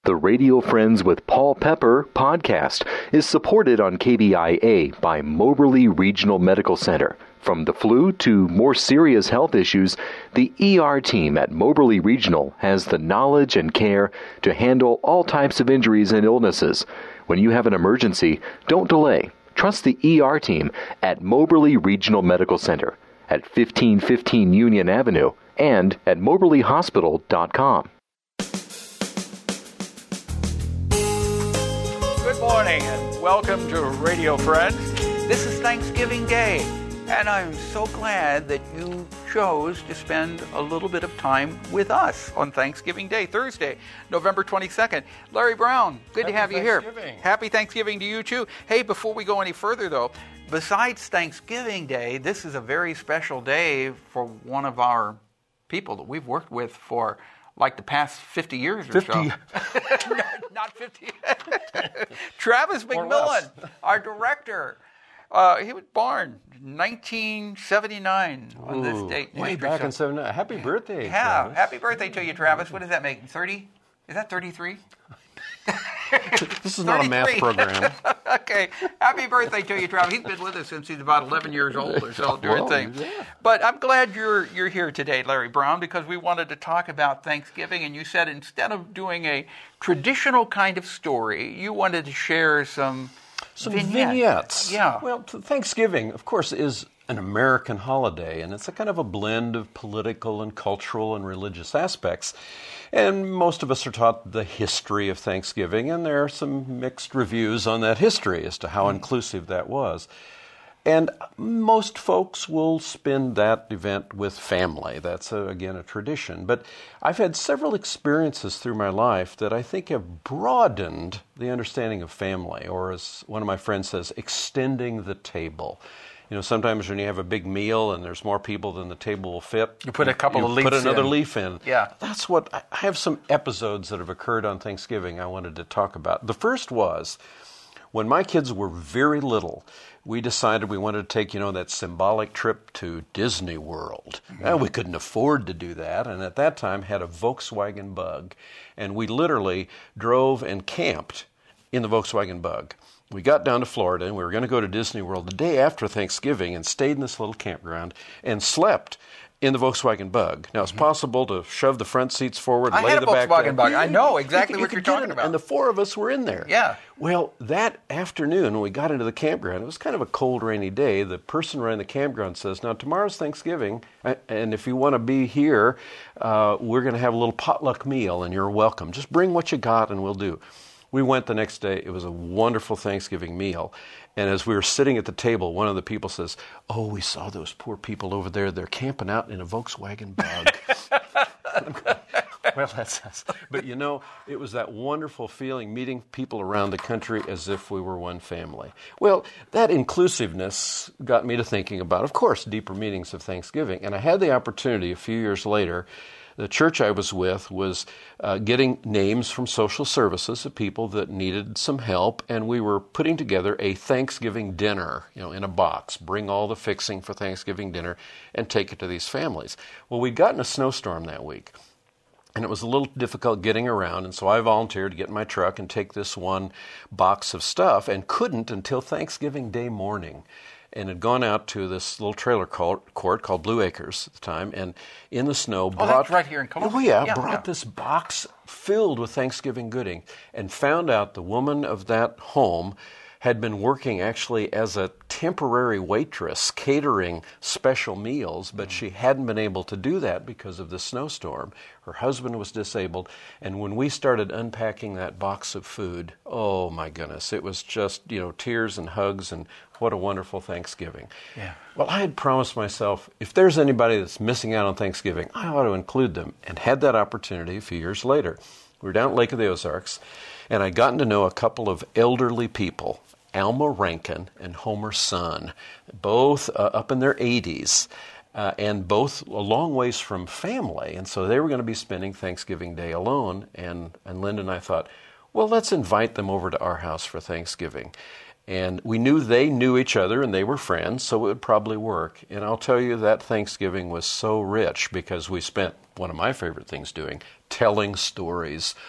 The Radio Friends with Paul Pepper podcast is supported on KBIA by Moberly Regional Medical Center. From the flu to more serious health issues, the ER team at Moberly Regional has the knowledge and care to handle all types of injuries and illnesses. When you have an emergency, don't delay. Trust the ER team at Moberly Regional Medical Center at 1515 Union Avenue and at moberlyhospital.com. Good morning and welcome to Radio Friends. This is Thanksgiving Day, and I'm so glad that you chose to spend a little bit of time with us on Thanksgiving Day, Thursday, November 22nd. Larry Brown, good to have you here. Happy Thanksgiving to you too. Hey, before we go any further though, besides Thanksgiving Day, this is a very special day for one of our people that we've worked with for like the past 50 years or 50. so. Not 50. Travis McMillan, our director. He was born 1979 on this date. Way back in 79. Happy birthday, Yeah, Travis. happy birthday to you, Travis. What does that make? 30? Is that 33? This is not a math program. Okay. Happy birthday to you, Travis. He's been with us since he's about 11 years old or so doing things. Yeah. But I'm glad you're here today, Larry Brown, because we wanted to talk about Thanksgiving, and you said instead of doing a traditional kind of story, you wanted to share some vignettes. Yeah. Well, Thanksgiving, of course, is an American holiday, and it's a kind of a blend of political and cultural and religious aspects. And most of us are taught the history of Thanksgiving, and there are some mixed reviews on that history as to how inclusive that was. And most folks will spend that event with family. That's, again, a tradition. But I've had several experiences through my life that I think have broadened the understanding of family, or as one of my friends says, extending the table. You know, sometimes when you have a big meal and there's more people than the table will fit, You put a couple of leaves put another in. leaf in. Yeah. That's what, I have some episodes that have occurred on Thanksgiving I wanted to talk about. The first was, when my kids were very little, we decided we wanted to take, that symbolic trip to Disney World. And we couldn't afford to do that, and at that time had a Volkswagen Bug. And we literally drove and camped in the Volkswagen Bug. We got down to Florida, and we were going to go to Disney World the day after Thanksgiving and stayed in this little campground and slept in the Volkswagen Bug. Now, it's possible to shove the front seats forward, I lay had the a back Volkswagen down. Bug. I know exactly You what you're could get talking in, about. And the four of us were in there. Yeah. Well, that afternoon, when we got into the campground, it was kind of a cold, rainy day. The person running the campground says, now, tomorrow's Thanksgiving, and if you want to be here, we're going to have a little potluck meal, and you're welcome. Just bring what you got, and we'll do. We went the next day. It was a wonderful Thanksgiving meal. And as we were sitting at the table, one of the people says, oh, we saw those poor people over there. They're camping out in a Volkswagen Bug. Well, that's us. But it was that wonderful feeling, meeting people around the country as if we were one family. Well, that inclusiveness got me to thinking about, of course, deeper meanings of Thanksgiving. And I had the opportunity a few years later. The church I was with was getting names from social services of people that needed some help, and we were putting together a Thanksgiving dinner, in a box. Bring all the fixing for Thanksgiving dinner and take it to these families. Well, we'd gotten a snowstorm that week, and it was a little difficult getting around, and so I volunteered to get in my truck and take this one box of stuff, and couldn't until Thanksgiving Day morning. And had gone out to this little trailer court called Blue Acres at the time, and in the snow that's right here in Columbus. Oh, yeah, brought this box filled with Thanksgiving gooding, and found out the woman of that home had been working actually as a temporary waitress, catering special meals, but she hadn't been able to do that because of the snowstorm. Her husband was disabled, and when we started unpacking that box of food, oh my goodness, it was just, tears and hugs, and what a wonderful Thanksgiving. Yeah. Well, I had promised myself, if there's anybody that's missing out on Thanksgiving, I ought to include them, and had that opportunity a few years later. We were down at Lake of the Ozarks, and I'd gotten to know a couple of elderly people, Alma Rankin and Homer Sun, both up in their 80s, and both a long ways from family. And so they were going to be spending Thanksgiving Day alone. And Linda and I thought, well, let's invite them over to our house for Thanksgiving. And we knew they knew each other and they were friends, so it would probably work. And I'll tell you, that Thanksgiving was so rich because we spent one of my favorite things doing, telling stories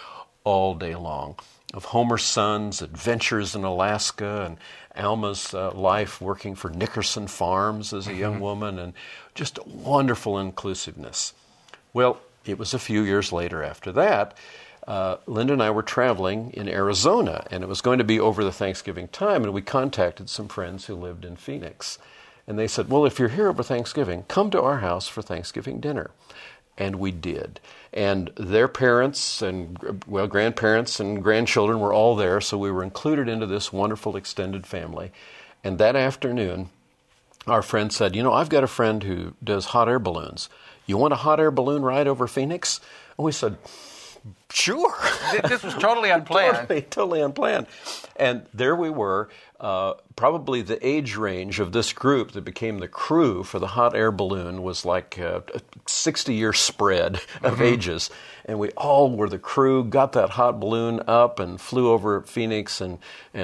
all day long, of Homer's sons' adventures in Alaska and Alma's life working for Nickerson Farms as a young woman, and just wonderful inclusiveness. Well, it was a few years later after that, Linda and I were traveling in Arizona, and it was going to be over the Thanksgiving time, and we contacted some friends who lived in Phoenix. And they said, well, if you're here over Thanksgiving, come to our house for Thanksgiving dinner. And we did. And their parents and, well, grandparents and grandchildren were all there, so we were included into this wonderful extended family. And that afternoon, our friend said, I've got a friend who does hot air balloons. You want a hot air balloon ride over Phoenix? And we said, sure. This was totally unplanned. Totally unplanned. And there we were, probably the age range of this group that became the crew for the hot air balloon was like a 60-year spread of ages. And we all were the crew, got that hot balloon up and flew over Phoenix and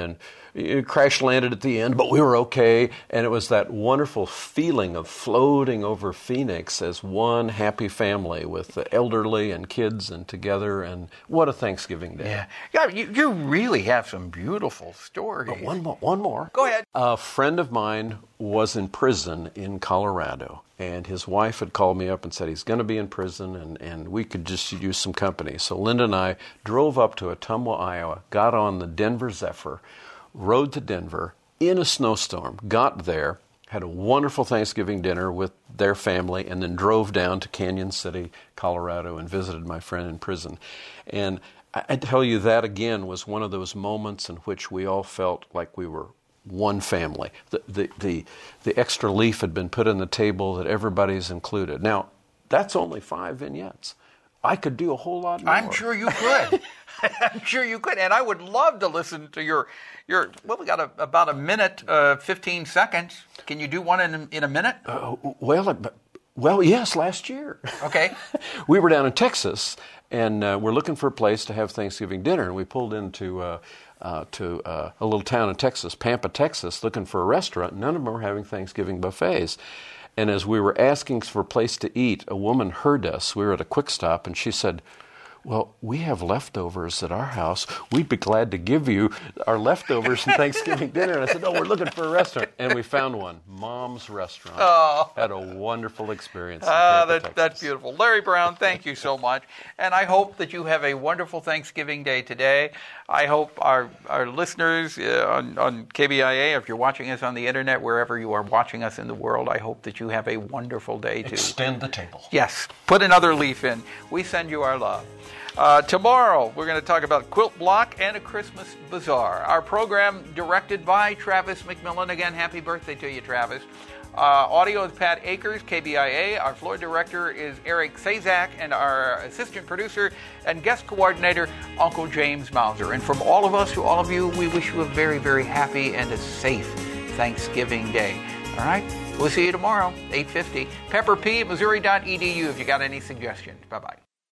it crash landed at the end, but we were okay. And it was that wonderful feeling of floating over Phoenix as one happy family with the elderly and kids and together. And what a Thanksgiving day. Yeah, you really have some beautiful stories. But one more. Go ahead. A friend of mine was in prison in Colorado, and his wife had called me up and said he's going to be in prison, and we could just use some company. So Linda and I drove up to Ottumwa, Iowa, got on the Denver Zephyr, rode to Denver in a snowstorm, got there, had a wonderful Thanksgiving dinner with their family, and then drove down to Canyon City, Colorado, and visited my friend in prison. And I tell you, that again was one of those moments in which we all felt like we were one family. The extra leaf had been put on the table that everybody's included. Now, that's only 5 vignettes. I could do a whole lot more. I'm sure you could. I'm sure you could. And I would love to listen to your well, we got about a minute, 15 seconds. Can you do one in a minute? Well, yes, last year. Okay. We were down in Texas, and we're looking for a place to have Thanksgiving dinner, and we pulled into a little town in Texas, Pampa, Texas, looking for a restaurant. None of them were having Thanksgiving buffets. And as we were asking for a place to eat, a woman heard us. We were at a Quick Stop, and she said, well, we have leftovers at our house. We'd be glad to give you our leftovers from Thanksgiving dinner. And I said, we're looking for a restaurant. And we found one, Mom's Restaurant. Oh. Had a wonderful experience in Pampa, Texas. That's beautiful. Larry Brown, thank you so much. And I hope that you have a wonderful Thanksgiving Day today. I hope our listeners on KBIA, if you're watching us on the internet, wherever you are watching us in the world, I hope that you have a wonderful day too. Extend the table. Yes. Put another leaf in. We send you our love. Tomorrow, we're going to talk about Quilt Block and a Christmas Bazaar. Our program directed by Travis McMillan. Again, happy birthday to you, Travis. Audio is Pat Akers, KBIA. Our floor director is Eric Sazak, and our assistant producer and guest coordinator, Uncle James Mauser. And from all of us to all of you, we wish you a very, very happy and a safe Thanksgiving Day. All right? We'll see you tomorrow, 8:50. Pepper P at Missouri.edu if you got any suggestions. Bye-bye.